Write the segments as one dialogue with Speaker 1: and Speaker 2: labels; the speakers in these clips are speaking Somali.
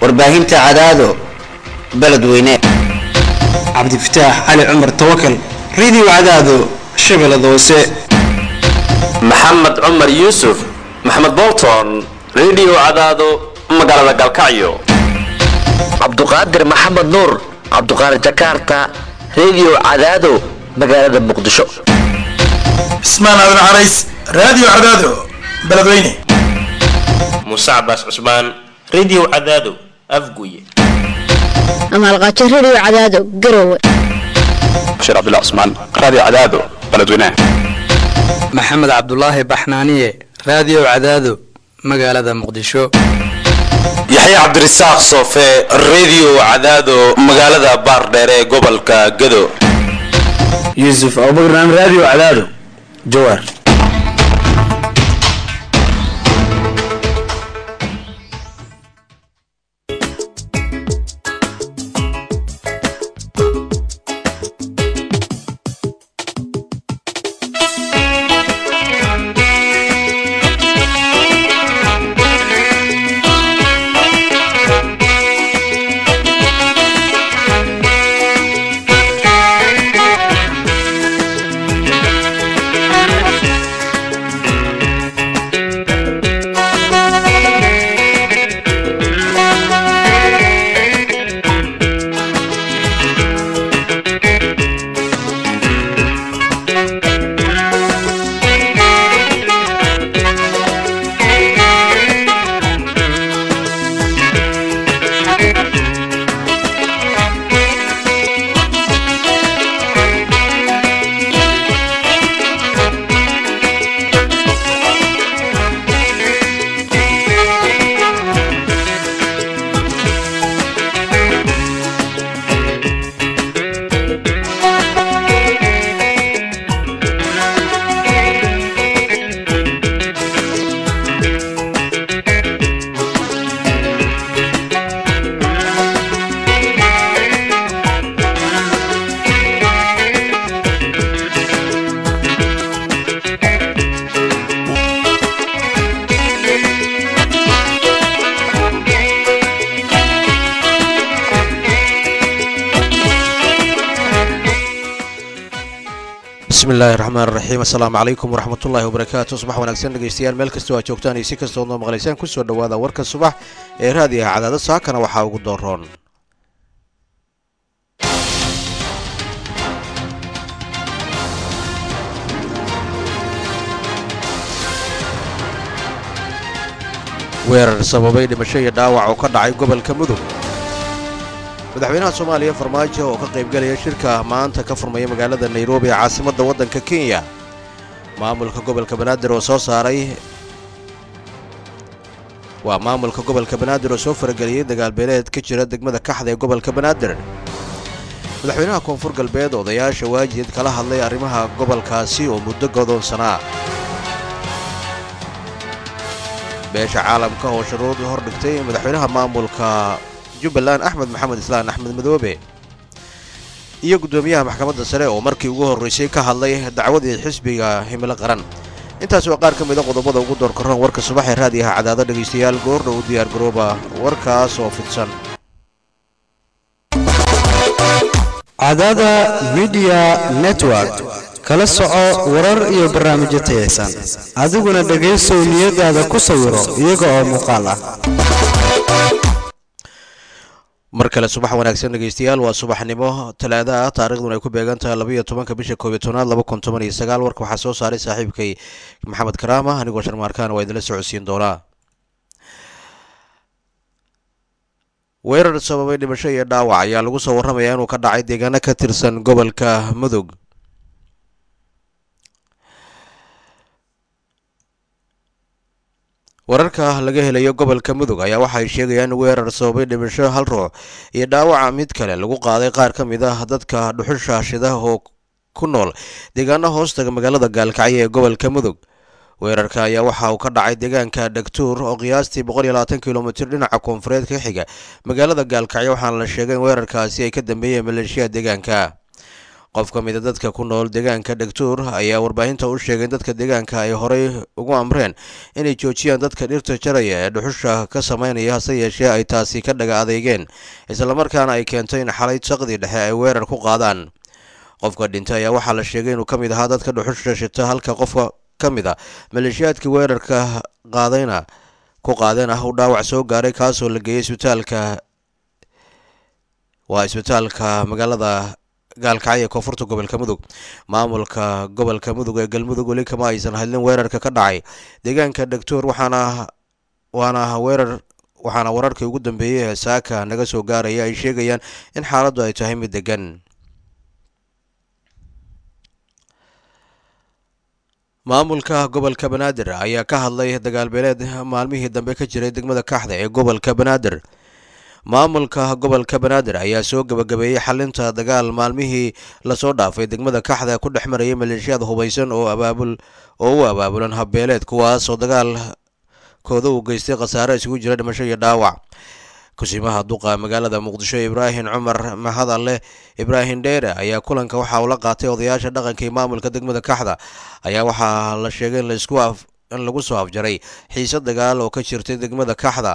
Speaker 1: warbaahinta Cadaado beledweyne
Speaker 2: cabdi fataax cali cumar tawakkal radio Cadaado shabeellada hoose
Speaker 3: maxamed cumar yuusuf maxamed bolton radio Cadaado magaalada Galkacyo
Speaker 4: cabduqaadir maxamed nuur cabduqaadir jakarta radio Cadaado magaalada Muqdisho
Speaker 5: ismaan abdul xaris radio Cadaado beledweyne
Speaker 6: musa abbas usman radio Cadaado afguye
Speaker 7: amal qaadir radio Cadaado garowe
Speaker 8: bashir abdullah usman radio Cadaado beledweyne
Speaker 9: maxamed cabdullaahi baxnaaniye radio Cadaado magaalada Muqdisho
Speaker 3: yaxya cabdirasaaq soofe radio Cadaado magaalada Baardheer ee gobolka Gado
Speaker 1: yusuf abubakar radio Cadaado jawhar
Speaker 10: bismillaahi raxmaani raxiim assalaamu calaykum waraxmatullaahi wabarakaatu subax wanaagsan dhegeystayaal meel kastoo aad joogtaan iyo si kastoo noo maqlaysaan kusoo dhowaada warka subax ee raadiyaha Cadaado saakana waxaa ugu dooroon weerar sababay dhimasho iyo dhaawac oo ka dhacay gobolka Mudug madaxweynaha Soomaaliya farmaajo oo ka qayb galaya shirka maanta ka furmaya magaalada Nairobi ee caasimadda waddanka Kenya maamulka gobolka Banaadir oo soo farageliyay dagaal beeleed ka jira degmada Kaxda ee gobolka Banaadir madaxweynaha koonfur galbeed odayaasha waajid kala hadlay arrimaha gobolkaasi oo muddo godoonsanaa beesha caalamka oo shuruud hor dhigtay madaxweynaha maamulka Jubbaland Axmed Maxamed Islaan Axmed Madoobe iyo gudoomiyaha maxkamadda sare oo markii ugu horeysay ka hadlay dacwadii xisbiga himilo qaran intaas waa qaar ka mid ah qodobada ugu door karoon warka subax ee raadiyaha Cadaado dhageystayaal goordhow diyaar garooba warkaas oo fidsan
Speaker 11: Cadaado Media Network kala soco warar iyo barnaamijyo tayeysan adiguna dhageyso niyadaada ku sawiro iyaga oo muuqaal ah
Speaker 10: mar kale subax wanaagsan dhageystayaal waa subaxnimo talaada ah taariikhduna ay ku beegan tahay 12 bisha 12 2019 warka waxa soo saaray saaxiibkay Maxamed Karaama anigoo Sharmaarkaan waa idin la socodsiin doonaa weerar sababay dhimasho iyo dhaawac ayaa lagu soo warramayaa inuu ka dhacay deegaano ka tirsan gobolka Mudug wararka laga helayo gobolka Mudug ayaa waxay sheegayaan weerar sababay dhimasho hal ruux iyo dhaawac mid kale lagu qaaday qaar ka mid ah dadka dhuxusha shida oo ku nool deegaano hoostaga magaalada Gaalkacyo ee gobolka Mudug weerarka ayaa waxa uu ka dhacay deegaanka Dhagtuur oo qiyaastii 120 kiiloomitir dhinaca koonfureed ka xiga magaalada Gaalkacyo waxaana la sheegay in weerarkaasi ay ka dambeeyeen maleeshiya deegaanka qof ka mid a dadka ku nool deegaanka dhegtuur ayaa warbaahinta u sheegay in dadka deegaanka ay horey ugu amreen inay joojiyaan dadka dhirta jaraya ee dhuxusha ka sameynaya hase yeeshee ay taasi ka dhaga adeegeen islamarkaana ay keentay in xalay saqdii dhexe ay weerar ku qaadaan qofka dhintay ayaa waxaa la sheegay inuu ka mid ahaa dadka dhuxusha shita halka qofka ka mid a maleeshiyaadkii weerarka qaadayna ku qaadeen ah uu dhaawac soo gaaray kaasoo la geeyey isbitaalka magaalada gaalkacyo ee koonfurta gobolka mudug maamulka gobolka mudug ee galmudug weli kama aysan hadlin weerarka ka dhacay deegaanka dhegtuur waxaana wararkii ugu dambeeyey ee saaka naga soo gaaraya ay sheegayaan in xaaladdu ay tahay mid degan. maamulka gobolka banaadir ayaa ka hadlay dagaal beeleed maalmihii dambe ka jiray degmada kaxda ee gobolka banaadir. maamulka gobolka banaadir ayaa soo gabagabeeyey xalinta dagaal maalmihii lasoo dhaafay degmada kaxda ku dhex marayay maleeshiyaad hubaysan oo u abaabulan habbeeleed kuwaasoo dagaalkooda uu geystay khasaare isugu jira dhimasho iyo dhaawac. kusimaha duqa magaalada muqdisho ibraahim cumar mahadalle ibraahim dheere ayaa kulanka waxa uu la qaatay odayaasha dhaqanka ee maamulka degmada kaxda ayaa waxaa la sheegay in lagu soo afjaray xiisad dagaal oo ka jirtay degmada kaxda.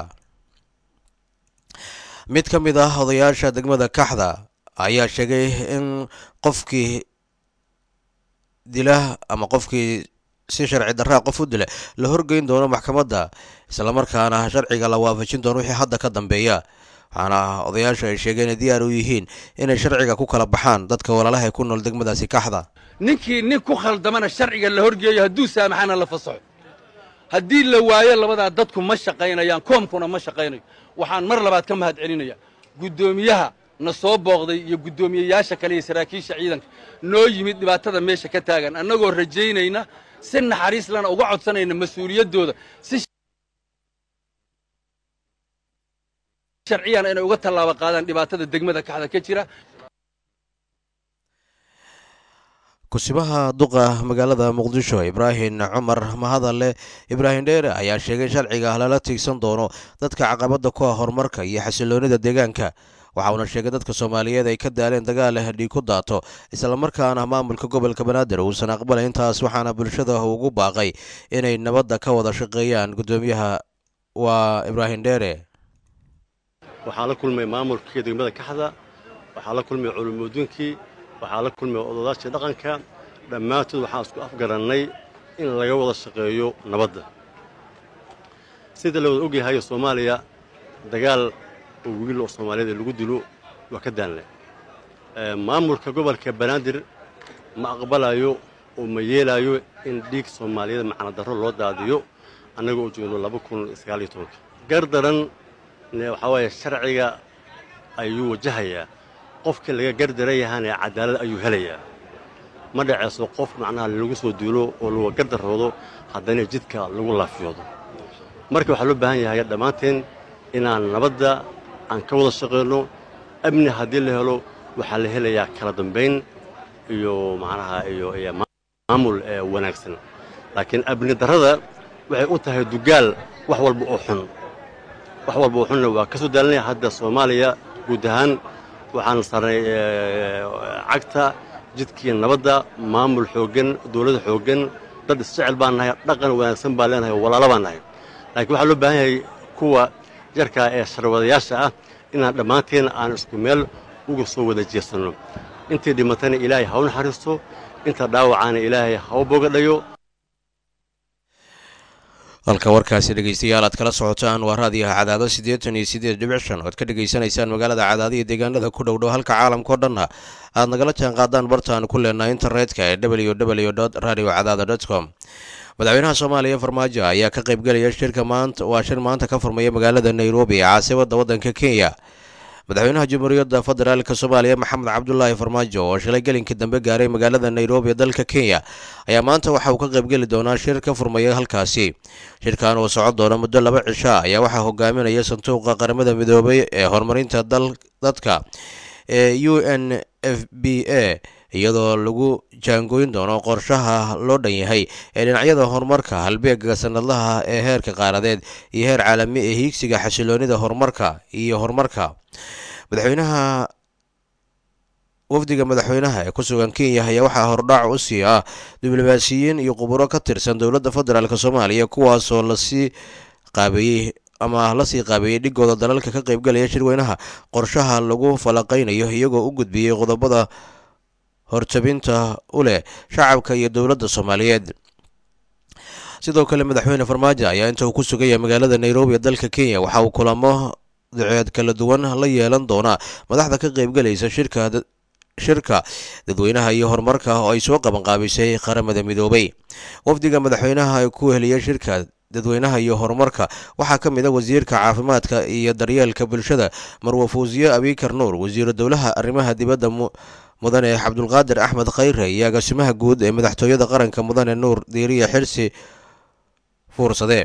Speaker 10: mid ka mid ah odayaasha degmada kaxda ayaa sheegay in qofkii dila ama qofkii si sharci darraa qof u dila la horgeyn doono maxkamadda islamarkaana sharciga la waafajin doono wixii hadda ka dambeeya waxaana odayaasha ay sheegeen inay diyaar u yihiin inay sharciga ku kala baxaan dadka walaalaha ee ku nool degmadaasi kaxda.
Speaker 12: ninkii nin ku khaldamana sharciga la horgeeyo hadduu saamaxana la fasaxo haddii la waayo labadaa dadku ma shaqaynayaan koomkuna ma shaqaynayo. waxaan mar labaad ka mahad celinaya guddoomiyaha na soo booqday iyo guddoomiyeyaasha kale iyo saraakiisha ciidanka noo yimid dhibaatada meesha ka taagan annagoo rajaynayna si naxariis lana uga codsanayna mas-uuliyaddooda si sharciyana inay uga tallaabo qaadaan dhibaatada degmada kaxda ka jira.
Speaker 10: kusimaha duqa magaalada muqdisho ibraahim cumar mahadalle ibraahim dheere ayaa sheegay sharciga lala tiigsan doono dadka caqabada ku ah horumarka iyo xasiloonida deegaanka. waxa uuna sheegay dadka soomaaliyeed ay ka daaleen dagaal dhiig ku daato islamarkaana maamulka gobolka banaadir uusan aqbalay intaas waxaana bulshada ugu baaqay inay nabadda ka wada shaqeeyaan. guddoomiyaha waa ibraahim dheere.
Speaker 13: waxaa la kulmay maamulkii degmada kaxda, waxaa la kulmay culumoodinkii, waxaa la kulmay odayaashii dhaqanka. dhammaantood waxaan isku afgarannay in laga wada shaqeeyo nabadda. sida la wada ogyahay soomaaliya dagaal oo wiil oo Soomaaliyeed lagu dilo waa ka daanleh. maamulka gobolka banaadir ma aqbalayo oo ma yeelayo in dhiig Soomaaliyeed macna darro loo daadiyo annaga oo joogno 2019. gardaran waxa waaye sharciga ayuu wajahayaa qofka laga gardarayahana cadaalad ayuu helayaa. ma dhacayso qof macnaha lagu soo duulo oo lagu gardaroodo haddana jidka lagu laafiyoodo. marka waxaa loo baahan yahay dhammaanteen inaan nabadda aan ka wada shaqeyno. amni haddii la helo waxaa la helayaa kala dambayn iyo macnaha iyo maamul wanaagsan. laakiin amni darrada waxay u tahay dugaal wax walba oo xun. wax walba oo xunna waa ka soo daalanaya hadda Soomaaliya guud ahaan waxaan sarnay cagta jidkii nabadda, maamul xooggan, dawlad xooggan, dad isjecel baan nahay, dhaqan wanaagsan baan leenahay, walaalo baan nahay. laakiin waxaa loo baahan yahay kuwa jarka ee sharwadayaasha ah inaan dhammaanteen aan isku meel uga soo wada jeesanno. intii dhimatana ilaahay ha u naxariisto, inta dhaawacana ilaahay ha u bogadhayo.
Speaker 10: halka warkaasi dhegeystayaal aad kala socotaan waa raadiyaha cadaado 88.5 ood ka dhegeysanaysaan magaalada cadaado iyo deegaanada ku dhowdhow halka caalamka oo dhanna aad nagala jaan qaadaan bartaan ku leenahay internetka ee www.radiocadaado.com. madaxweynaha Soomaaliya Farmaajo ayaa ka qayb galaya shir maanta ka furmaya magaalada Nairobi ee caasimadda waddanka Kenya. madaxweynaha Jamhuuriyadda Federaalka Soomaaliya Maxamed Cabdullaahi Farmaajo oo shalay galinkii dambe gaaray magaalada Nairobi ee dalka Kenya ayaa maanta waxa uu ka qayb gali doonaa shir ka furmaya halkaasi. shirkan oo socon doona muddo 2 cisho ayaa waxaa hogaaminaya sanduuqa qaramada midoobay ee horumarinta dadka ee UNFPA iyadoo lagu jaangooyin doono qorshaha loo dhan yahay ee dhinacyada horumarka halbeegga sanadlaha ee heerka qaaradeed iyo heer caalami ee hiigsiga xasiloonida horumarka iyo horumarka. madaxweynaha wafdiga madaxweynaha ee ku sugan Kenya ayaa waxaa hordhac u sii ah diblomaasiyiin iyo khubaro ka tirsan dowladda federaalka Soomaaliya kuwaasoo la sii qaabeeyay dhigooda dalalka ka qaybgalaya shirweynaha qorshaha lagu falaqaynayo iyagoo u gudbiyay qodobada hortabinta u leh shacabka iyo dowladda Soomaaliyeed. sidoo kale madaxweyne Farmaajo ayaa inta uu ku sugan yahay magaalada Nairobi ee dalka Kenya waxa uu kulamo duceed kala duwan la yeelan doona madaxda ka qaybgalaysa shirka dadweynaha iyo horumarka oo ay soo qaban qaabisay qaramada midoobay. wafdiga madaxweynaha ee ku heliyay shirka dadweynaha iyo horumarka waxaa ka mid ah wasiirka caafimaadka iyo daryeelka bulshada Marwo Fawziya Abikar Nuur, wasiirka dowlaha arrimaha dibadda mudane Cabdulqaadir Axmed Khayre iyo agaasimaha guud ee madaxtooyada qaranka mudane Nuur Diiriye Xirsi fursade.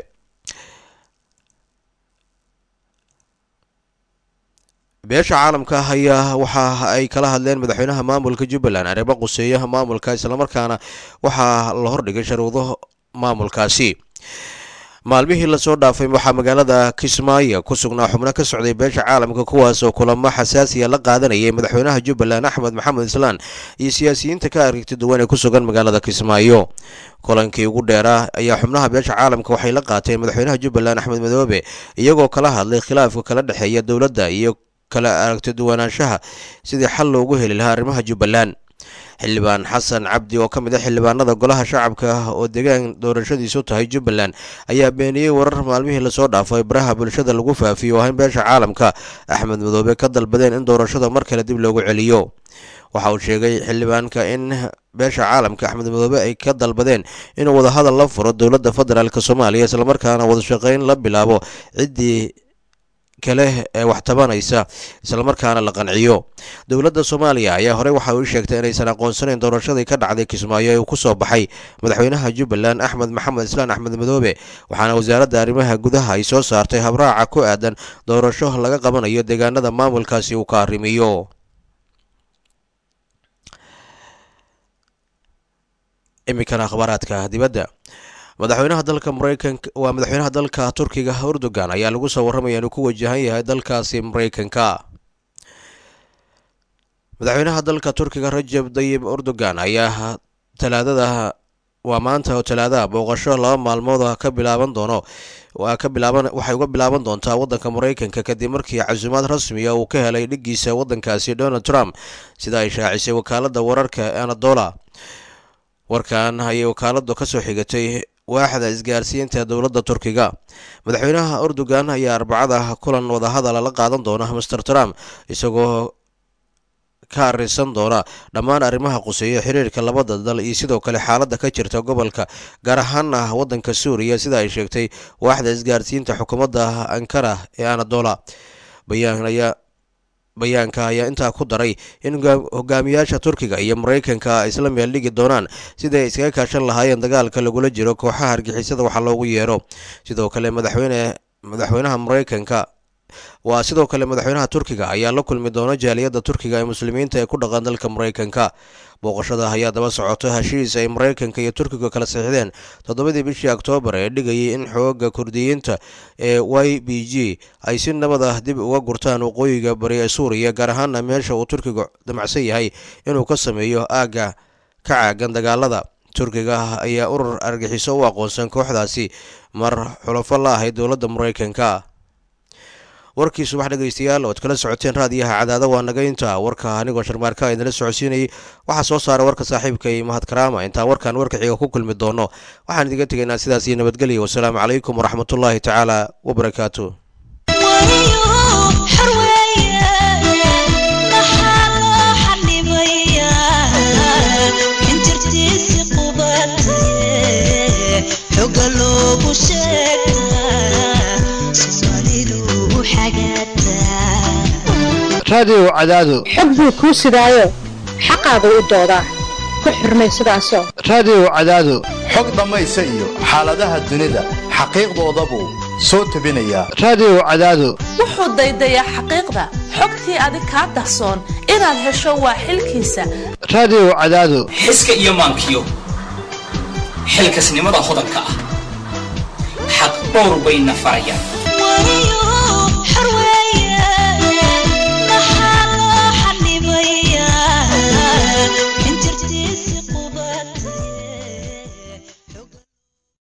Speaker 10: beesha caalamka ayaa waxa ay kala hadleen madaxweynaha maamulka Jubbaland arrimo quseeya maamulka isla markaana waxa la hordhigay shuruudo maamulkaasi. maalmihii la soo dhaafay waxaa magaalada Kismaayo ku sugnaa xubno ka socday beesha caalamka kuwaas oo kulamo xasaasiya la qaadanayay madaxweynaha Jubbaland Axmed Maxamed Islaan iyo siyaasiyiinta ka aragti duwan ee ku sugan magaalada Kismaayo. kulankii ugu dheeraa ayaa xubnaha beesha caalamka waxay la qaateen madaxweynaha Jubbaland Axmed Madoobe iyagoo kala hadlay khilaafka kala dhaxeeya dowladda iyo kala aragti duwanaanshaha sidii xal loogu heli lahaa arrimaha Jubbaland. xildhibaan xasan cabdi oo ka mid ah xildhibaanada golaha shacabka oo deegaan doorashadiisu tahay Jubbaland ayaa beeniyay warar maalmihii la soo dhaafay baraha bulshada lagu faafiyo oo beesha caalamka Axmed Madoobe ka dalbadeen in doorashada mar kale dib loogu celiyo. waxa uu sheegay xildhibaanka in beesha caalamka Axmed Madoobe ay ka dalbadeen inuu wada hadal la furo dowladda federaalka Soomaaliya isla markaana wada shaqayn la bilaabo cidii kale ee wax tabanaysa isla markaana la qanciyo. dowladda Soomaaliya ayaa hore waxa uu sheegtay inaysan aqoonsanayn doorashadii ka dhacday Kismaayo ee ku soo baxay madaxweynaha Jubbaland Axmed Maxamed Islaan Axmed Madoobe, waxaana wasaaradda arrimaha gudaha ay soo saartay habraaca ku aadan doorasho laga qabanayo deegaanada maamulkaasi uu ka arrimiyo. imikana akhbaaraadka dibadda. madaxweynaha dalka Turkiga Erdogan ayaa lagu soo warramaya inuu ku wajahan yahay dalkaasi Mareykanka. madaxweynaha dalka Turkiga Recep Tayyip Erdogan ayaa maanta oo talaada booqasho 2 maalmood ka bilaaban doono waxay uga bilaaban doontaa wadanka Mareykanka kadib markii casuumaad rasmi ah uu ka helay dhigiisa wadankaasi Donald Trump sida ay shaacisay wakaaladda wararka Anadolu. warkan ayay wakaaladdu ka soo xigatay waaxda isgaarsiinta dowladda Turkiga. madaxweynaha Erdogan ayaa Arbacada kulan wada hadal la qaadan doona Mr Trump isagoo ka arisan doona dhammaan arrimaha quseeya xiriirka labada dal iyo sidoo kale xaaladda ka jirta gobolka gaar ahaan wadanka Suuriya sida ay sheegtay waaxda isgaarsiinta xukuumadda Ankara ee Anadolu. bayaanka ayaa intaa ku daray in hogaamiyaasha Turkiga iyo Mareykanka ay isla meel dhigi doonaan sidii ay iskaga kaashan lahaayeen dagaalka lagula jiro kooxaha argixisada waxa loogu yeero. sidoo kale madaxweynaha Turkiga ayaa la kulmi doona jaaliyadda Turkiga ee muslimiinta ee ku dhaqan dalka Mareykanka. booqashada ayaa daba socota heshiis ay Mareykanka iyo Turkiga kala saxiixdeen 7 bishii Oktoobar ee dhigayay in xoogga Kurdiyiinta ee YPG ay si nabad ah dib uga gurtaan waqooyiga bari ee Suuriya gaar ahaan meesha uu Turkiga damacsan yahay inuu ka sameeyo aaga ka caagan dagaalada. Turkiga ayaa urur argaxiso u aqoonsan kooxdaasi mar xulafo la ahayd dowladda Mareykanka. warkii subax dhageystayaal oo kala socoteen raadiyaha Cadaada waa naga inta warka anigoo Sharmaarka idin socodsiinay waxa soo saaray warka saaxiibkay Mahad Karaama. inta warkan warka xiga ku kulmi doono waxaan idiga tegaynaa sidaas iyo nabadgelyo. wassalaamu calaykum waraxmatullaahi tacaala wabarakaatuh.
Speaker 11: raadiyo cadaado
Speaker 7: xog buu kuu sidaayo xaqaagu u doodaa ku xirmay sidaasoo
Speaker 11: raadiyo cadaado
Speaker 14: xog dhammaysa iyo xaaladaha dunida xaqiiqdoodabuu soo tabinayaa.
Speaker 11: raadiyo cadaado
Speaker 15: wuxuu daydayaa xaqiiqda xogtii adig kaa dahsoon inaad hesho waa xilkiisa.
Speaker 11: raadiyo cadaado
Speaker 16: xiska iyo maankiyo xilkasnimada hodanka ah xaq dhowr bayna farayaan.